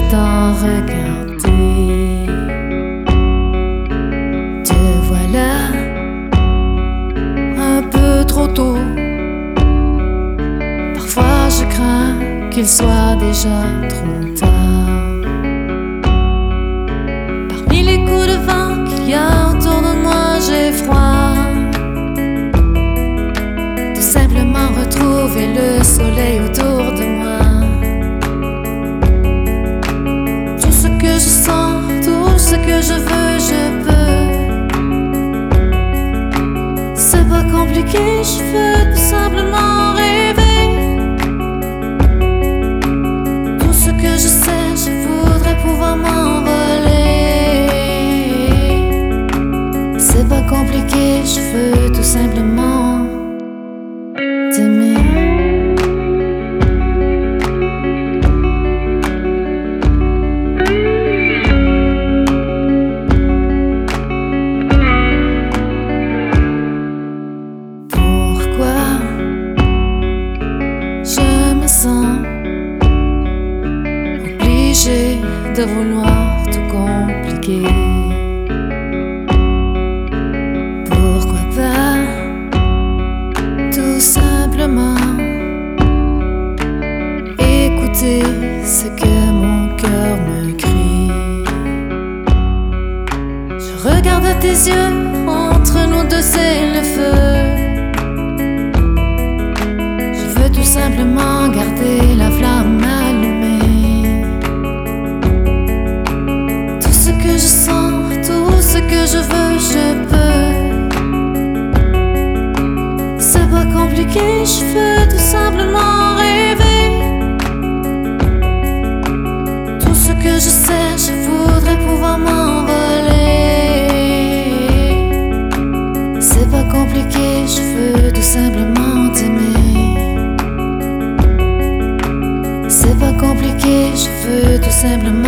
t'en regarder. Te voilà un peu trop tôt. Parfois je crains qu'il soit déjà trop tard. Parmi les coups de vent qu'il y a autour de moi, j'ai froid. Tout simplement retrouver le soleil autour de moi. Tout ce que je sens, tout ce que je veux, je peux. C'est pas compliqué, je veux tout simplement rêver. Tout ce que je sais, je voudrais pouvoir m'envoler. C'est pas compliqué, je veux tout simplement t'aimer. Obligé de vouloir tout compliquer. Pourquoi pas tout simplement écouter ce que mon cœur me crie. Je regarde tes yeux, entre nous deux c'est le feu. Je veux tout simplement garder la flamme allumée. Tout ce que je veux, je peux. C'est pas compliqué, je veux tout simplement rêver. Tout ce que je sais, je voudrais pouvoir m'envoler. C'est pas compliqué, je veux tout simplement t'aimer. C'est pas compliqué, je veux tout simplement